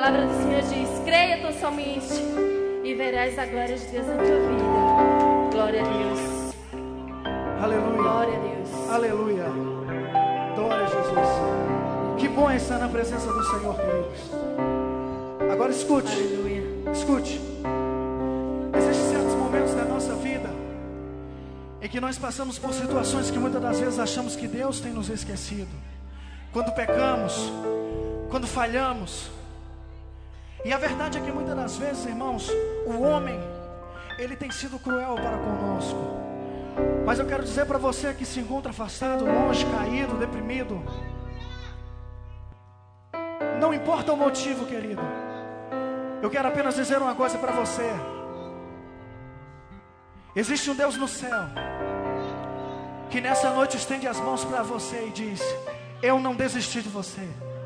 palavra do Senhor diz: creia tão somente e verás a glória de Deus na tua vida. Glória a Deus. Aleluia. Glória a Deus. Aleluia. Glória a Jesus. Que bom é estar na presença do Senhor, queridos. Agora escute. Aleluia. Escute. Existem certos momentos da nossa vida em que nós passamos por situações que muitas das vezes achamos que Deus tem nos esquecido. Quando pecamos, quando falhamos. E a verdade é que muitas das vezes, irmãos, o homem, ele tem sido cruel para conosco. Mas eu quero dizer para você que se encontra afastado, longe, caído, deprimido, não importa o motivo, querido, eu quero apenas dizer uma coisa para você. Existe um Deus no céu que nessa noite estende as mãos para você e diz: eu não desisti de você.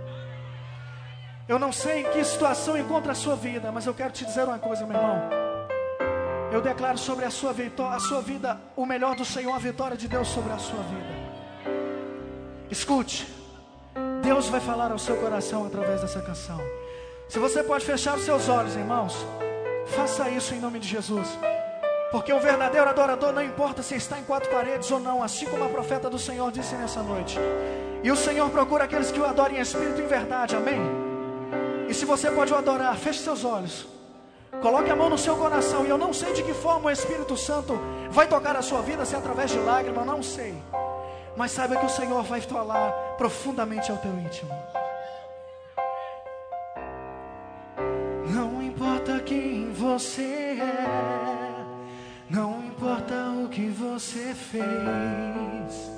Eu não sei em que situação encontra a sua vida, mas eu quero te dizer uma coisa, meu irmão. Eu declaro sobre a sua vida o melhor do Senhor, a vitória de Deus sobre a sua vida. Escute, Deus vai falar ao seu coração através dessa canção. Se você pode fechar os seus olhos, irmãos, faça isso em nome de Jesus. Porque o verdadeiro adorador não importa se está em quatro paredes ou não, assim como a profeta do Senhor disse nessa noite. E o Senhor procura aqueles que o adorem em espírito e em verdade, amém? E se você pode o adorar, feche seus olhos, coloque a mão no seu coração. E eu não sei de que forma o Espírito Santo vai tocar a sua vida, se é através de lágrimas, eu não sei. Mas saiba que o Senhor vai falar profundamente ao teu íntimo. Não importa quem você é, não importa o que você fez,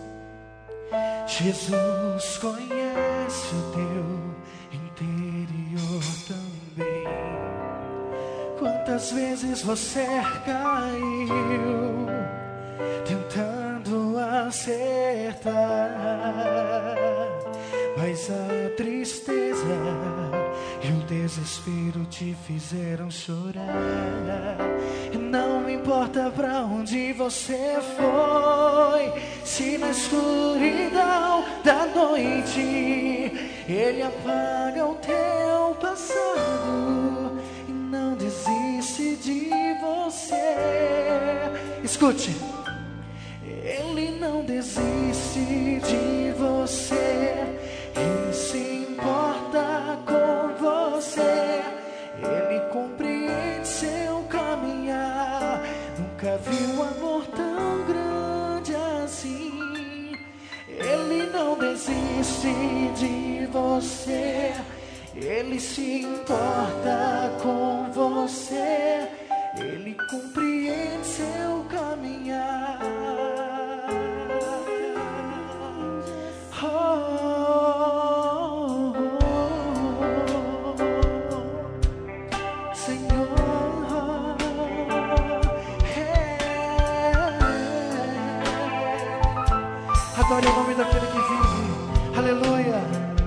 Jesus conhece o teu interior também. Quantas vezes você caiu tentando acertar, mas a tristeza e o desespero te fizeram chorar. E não importa pra onde você foi, se na escuridão da noite Ele apaga o teu passado e não desiste de você. Escute, Ele não desiste de você. Ele se importa com você. Ele compreende seu caminhar. Nunca viu um amor tão grande assim. Ele não desiste de você. Ele se importa com você. Ele compreende seu caminhar. Adore o nome daquele que vive. Aleluia.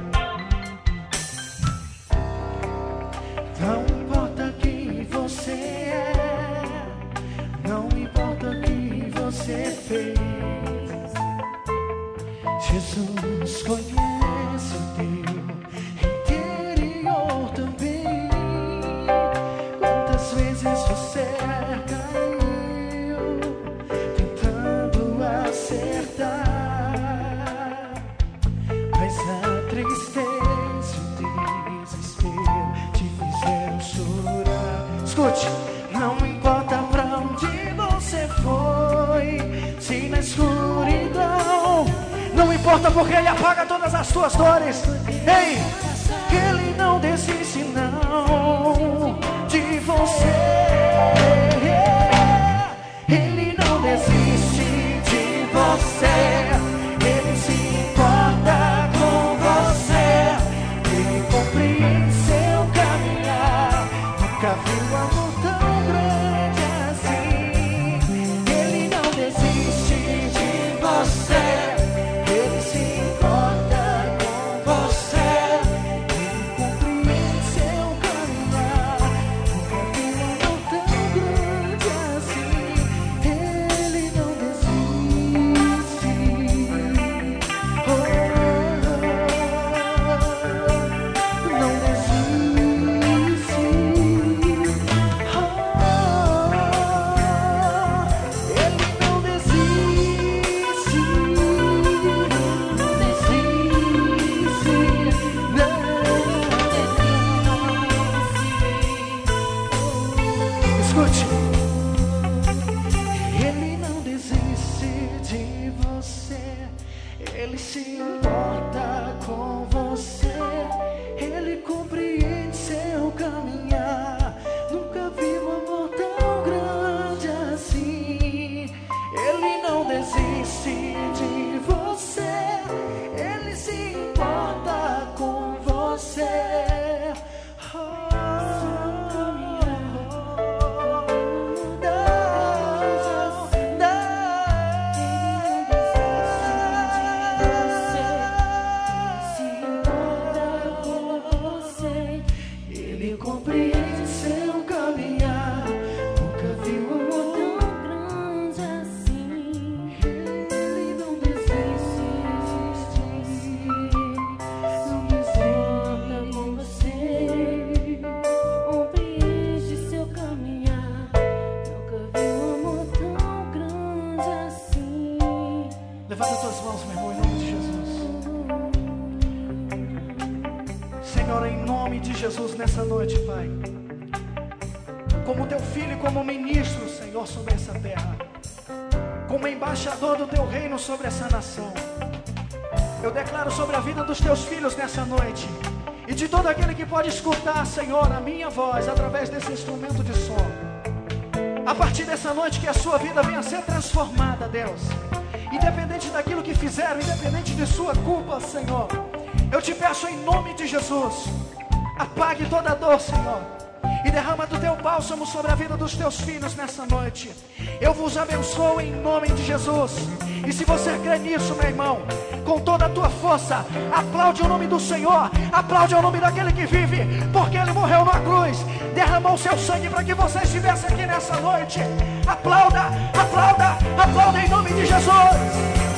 Não importa quem você é, não importa o que você fez, Jesus conhece o teu interior também. Quantas vezes você caiu tentando acertar, escute, não importa pra onde você foi, se na escuridão, não importa porque Ele apaga todas as tuas dores. Ei, Ele não desiste não de você. Ele não desiste de você. Ele se importa com você. Ele compreende seu caminhar. Nunca viu um amor tão grande assim. Ele não desiste de você. Ele se importa com você. Escute. Ele não desiste de você, Ele se importa com você, Ele compreende seu caminhar. Nunca vi um amor tão grande assim. Ele não desiste de você, Ele se importa com você. Levanta as tuas mãos, meu irmão, em nome de Jesus. Senhor, em nome de Jesus, nessa noite, Pai, como teu filho e como ministro, Senhor, sobre essa terra, como embaixador do teu reino sobre essa nação, eu declaro sobre a vida dos teus filhos nessa noite, e de todo aquele que pode escutar, Senhor, a minha voz através desse instrumento de som, a partir dessa noite que a sua vida venha a ser transformada, Deus. Independente daquilo que fizeram, independente de sua culpa, Senhor, eu te peço em nome de Jesus, apague toda a dor, Senhor, e derrama do teu bálsamo sobre a vida dos teus filhos nessa noite. Eu vos abençoo em nome de Jesus. E se você crê nisso, meu irmão, com toda a tua força, aplaude o nome do Senhor, aplaude o nome daquele que vive, porque Ele morreu na cruz, derramou o seu sangue para que você estivesse aqui nessa noite. Aplauda, aplauda, aplauda em nome de Jesus.